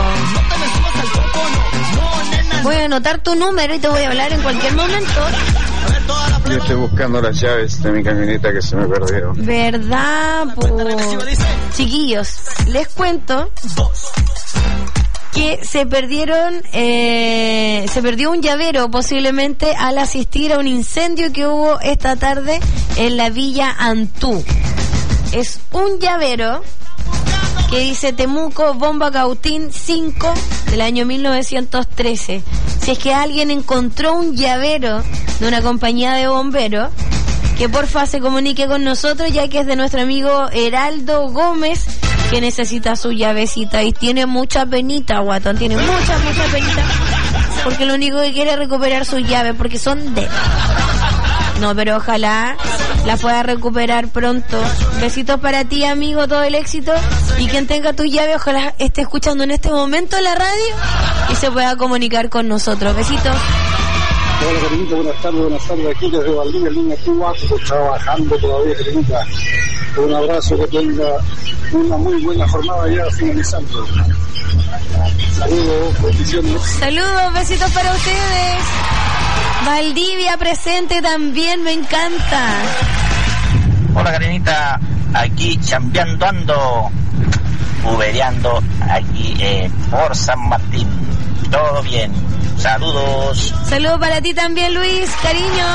Voy a anotar tu número y te voy a hablar en cualquier momento. Yo estoy buscando las llaves de mi camioneta que se me perdieron. ¿Verdad? Chiquillos, les cuento que se perdió un llavero posiblemente al asistir a un incendio que hubo esta tarde en la Villa Antú. Es un llavero que dice Temuco Bomba Cautín 5 del año 1913. Si es que alguien encontró un llavero de una compañía de bomberos, que porfa se comunique con nosotros, ya que es de nuestro amigo Heraldo Gómez, que necesita su llavecita y tiene mucha penita, guatón, tiene mucha penita, porque lo único que quiere es recuperar sus llaves, porque son de él. No, pero ojalá la pueda recuperar pronto. Besitos para ti, amigo, todo el éxito. Y quien tenga tu llave, ojalá esté escuchando en este momento la radio y se pueda comunicar con nosotros. Besitos. Hola, Karinita, buenas tardes, aquí desde Valdivia, línea Cuba, trabajando todavía, Karinita. Un abrazo, que tenga una muy buena jornada ya finalizando. Saludos, bendiciones. Saludos, besitos para ustedes. Valdivia presente también, me encanta. Hola, Karinita, aquí chambeando ando, ubereando aquí por San Martín. Todo bien. Saludos. Saludos para ti también, Luis, cariño.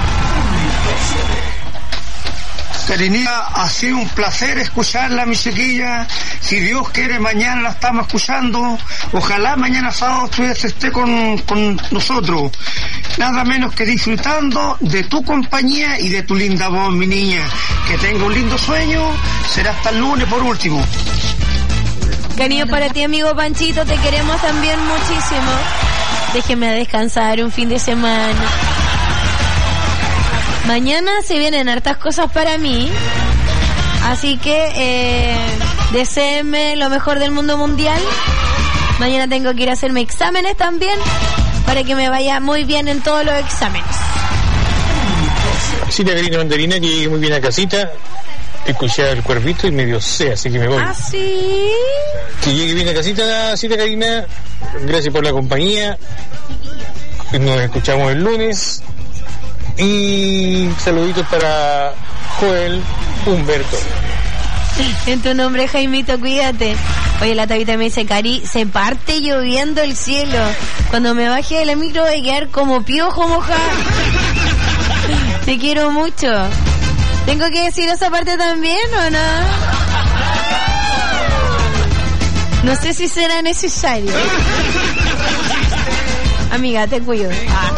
Karinita, ha sido un placer escucharla, mi chiquilla. Si Dios quiere, mañana la estamos escuchando. Ojalá mañana sábado esté con nosotros. Nada menos que disfrutando de tu compañía y de tu linda voz, mi niña. Que tenga un lindo sueño. Será hasta el lunes por último. Cariño para ti, amigo Panchito, te queremos también muchísimo. Déjeme descansar un fin de semana. Mañana se vienen hartas cosas para mí, así que deséenme lo mejor del mundo mundial. Mañana tengo que ir a hacerme exámenes también, para que me vaya muy bien en todos los exámenes. Sí, Karina Mandarina, que llegue muy bien a casita. Escuché el cuervito y medio sé, así que me voy. ¿Ah, sí? Que llegue bien a casita, sí, Karina. Gracias por la compañía. Nos escuchamos el lunes. Y saluditos para Joel Humberto. En tu nombre, Jaimito, cuídate. Oye, la Tabita me dice, Cari, se parte lloviendo el cielo. Cuando me baje de la micro voy a quedar como piojo mojado. Te quiero mucho. ¿Tengo que decir esa parte también o no? No sé si será necesario. Amiga, te cuido.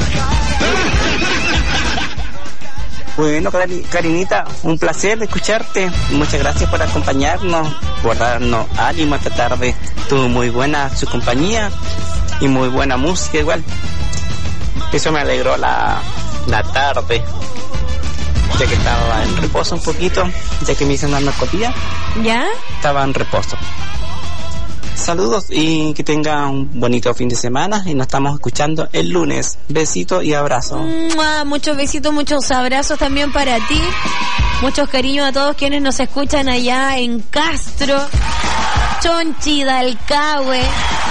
Bueno, Karinita, un placer escucharte. Muchas gracias por acompañarnos, por darnos ánimo esta tarde. Tuvo muy buena su compañía y muy buena música igual. Eso me alegró la tarde, ya que estaba en reposo un poquito, ya que me hice una narcotía. ¿Ya? Estaba en reposo. Saludos y que tenga un bonito fin de semana y nos estamos escuchando el lunes. Besitos y abrazos. Muchos besitos, muchos abrazos también para ti. Muchos cariños a todos quienes nos escuchan allá en Castro, Chonchi, Dalcahue,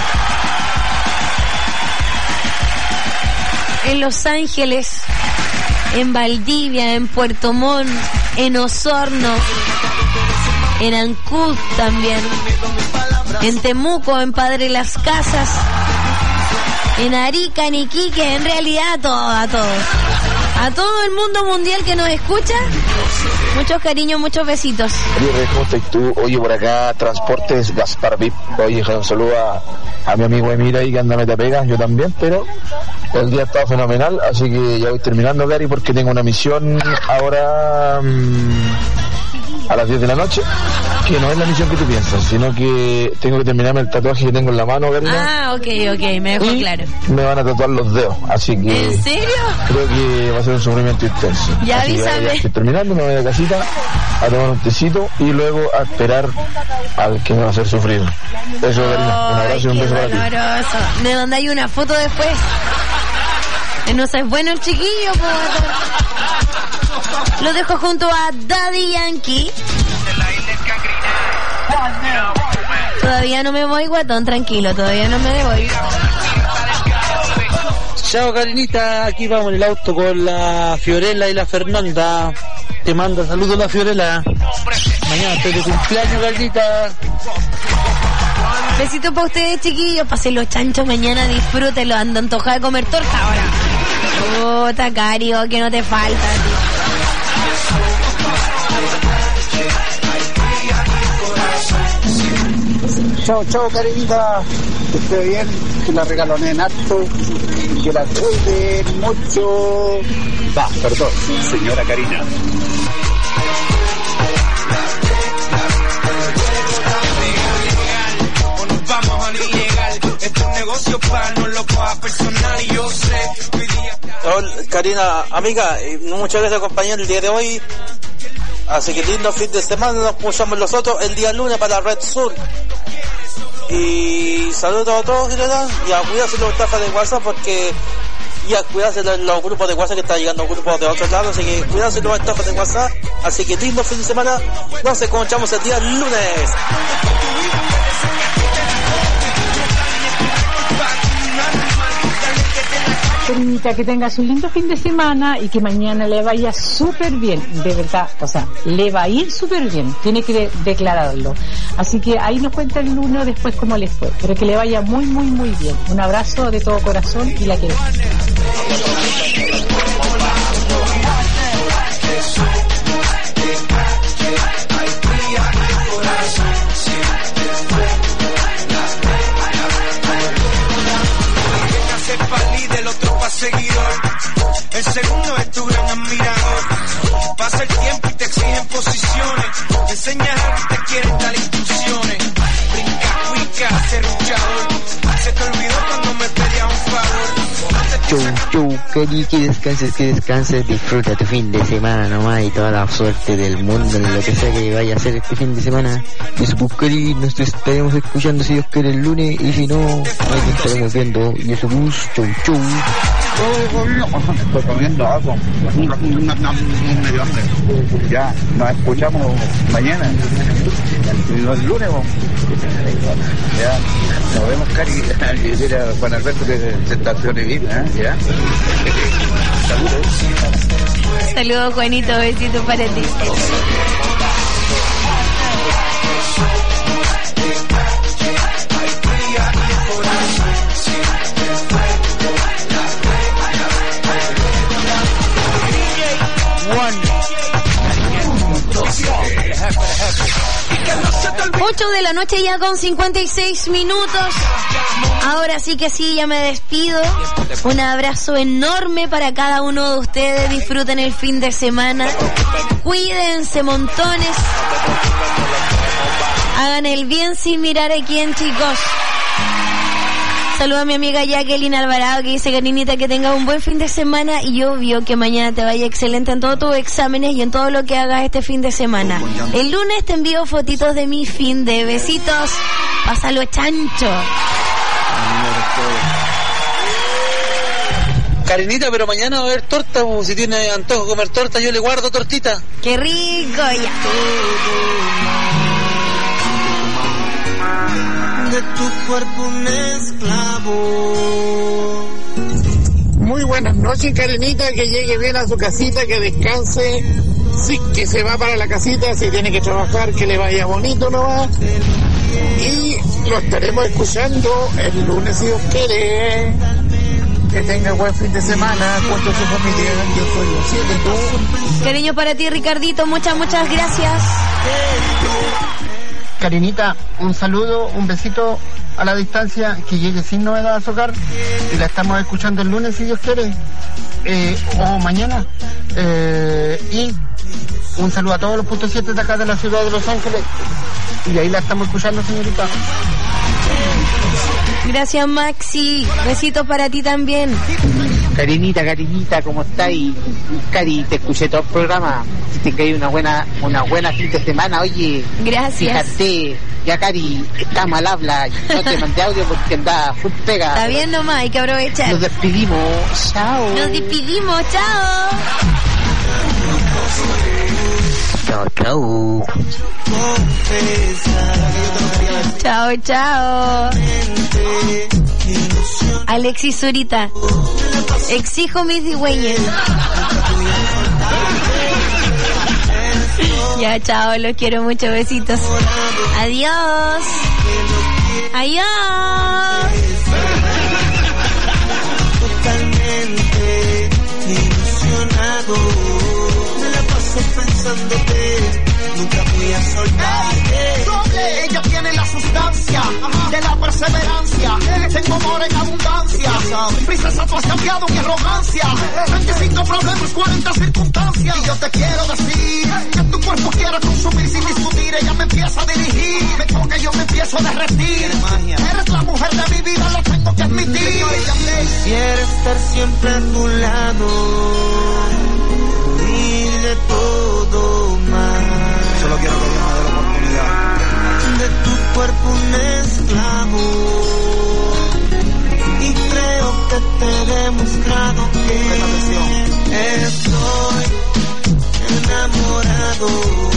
en Los Ángeles, en Valdivia, en Puerto Montt, en Osorno, en Ancud también, en Temuco, en Padre Las Casas, en Arica, en Iquique, en realidad a todo el mundo mundial que nos escucha, muchos cariños, muchos besitos. ¿Cómo estás tú? Oye, por acá Transportes Gaspar VIP. Oye, un saludo a mi amigo Emir ahí que anda a Metapega, yo también, pero el día está fenomenal, así que ya voy terminando, Gary, porque tengo una misión ahora a las 10 de la noche, que no es la misión que tú piensas, sino que tengo que terminarme el tatuaje que tengo en la mano, Karina. Ok, me dejó claro. Me van a tatuar los dedos, así que... ¿En serio? Creo que va a ser un sufrimiento intenso. Ya así avísame. Ya estoy terminando, me voy a casita a tomar un tecito y luego a esperar al que me va a hacer sufrir. Eso, Karina, un abrazo y un beso para ti. Me mandáis una foto después. No sé, es bueno el chiquillo, pues. Lo dejo junto a Daddy Yankee. Todavía no me voy, guatón, tranquilo, todavía no me voy. Chao, Karinita, aquí vamos en el auto con la Fiorella y la Fernanda. Te manda saludos la Fiorella. Mañana estoy de cumpleaños, Karinita. Besito para ustedes, chiquillos. Pasen los chanchos mañana, disfrútenlo. Ando antojada de comer torta ahora. Puta, Cari, que no te falta, tío. Chao, Karinita. Que esté bien, que la regaloneen harto, que la cuiden mucho. Perdón, señora Karina. Karina, amiga, muchas gracias acompañar el día de hoy. Así que lindo fin de semana, nos pusimos nosotros el día lunes para Red Sur. Y saludos a todos, y a cuidarse los estafas de WhatsApp, porque y a cuidarse los grupos de WhatsApp, que están llegando grupos de otros lados, así que cuidarse los estafas de WhatsApp. Así que lindo fin de semana, nos encontramos el día lunes. Karinita, que tengas un lindo fin de semana y que mañana le vaya súper bien, de verdad, o sea, le va a ir súper bien, tiene que declararlo. Así que ahí nos cuenta el lunes después cómo les fue, pero que le vaya muy, muy, muy bien. Un abrazo de todo corazón y la quiero. Seguidor, el segundo es tu gran admirador. Pasa el tiempo y te exigen posiciones, te enseñas algo y te quieren dar instrucciones. Brinca, cuica, serruchador, se te olvidó cuando me pedías un favor. Chau, Cari, que descanses, disfruta tu fin de semana nomás y toda la suerte del mundo en lo que sea que vaya a hacer este fin de semana. Y eso, pues, Cari, nos estaremos escuchando si Dios quiere el lunes, y si no, ahí nos estaremos viendo. Y eso, pues, chau. Estoy comiendo algo, medio hambre. Ya, nos escuchamos mañana, el lunes. Ya, nos vemos, Cari. Juan Alberto, que se estacione bien, ¿eh? Ya. Saludos, Juanito, besitos para ti. Ocho de la noche ya con 56 minutos. Ahora sí que sí, ya me despido. Un abrazo enorme para cada uno de ustedes. Disfruten el fin de semana. Cuídense montones. Hagan el bien sin mirar a quién, chicos. Saluda a mi amiga Jacqueline Alvarado, que dice: Karinita, que tengas un buen fin de semana y obvio que mañana te vaya excelente en todos tus exámenes y en todo lo que hagas este fin de semana. El lunes te envío fotitos de mi fin de besitos. Pásalo chancho. Karinita, pero mañana va a haber torta, si tiene antojo de comer torta, yo le guardo tortita. ¡Qué rico! Ya. De tu cuerpo un esclavo. Muy buenas noches, Karinita, que llegue bien a su casita, que descanse. Sí, que se va para la casita, si tiene que trabajar, que le vaya bonito nomás. Y lo estaremos escuchando el lunes, si Dios quiere. Que tenga buen fin de semana junto a su familia. Yo soy los 7, tú. Cariño para ti, Ricardito, muchas gracias. Karinita, un saludo, un besito a la distancia, que llegue sin novedad a su hogar, y la estamos escuchando el lunes si Dios quiere, o mañana, y un saludo a todos los puntos 7 de acá de la ciudad de Los Ángeles, y ahí la estamos escuchando, señorita. Gracias, Maxi, besitos para ti también. Karinita, ¿cómo estás? Cari, te escuché todo el programa. Que tengáis una buena fin de semana, oye. Gracias. Fíjate, ya Cari está mal habla. No te mandé audio porque andaba full pega. Está bien nomás, hay que aprovechar. Nos despedimos. Chao. Nos despedimos, chao. Chao. Chao. Alexis Zurita, exijo mis digüeñes. Ya, chao, los quiero mucho, besitos. Adiós. Totalmente ilusionado, me la paso pensándote, nunca voy a soltarte. Doble, ella tiene la sustancia de la perseverancia. Tengo amor en abundancia. Princesa, tú has cambiado mi arrogancia. 25 problemas, 40 circunstancias. Y yo te quiero decir que tu cuerpo quiero consumir sin discutir. Ella me empieza a dirigir, me toca y yo me empiezo a derretir. Eres la mujer de mi vida, lo tengo que admitir. Quisiera estar siempre a tu lado y de todo más. Solo quiero que Dios me dé la oportunidad de tu cuerpo un esclavo, y creo que te he demostrado que estoy enamorado.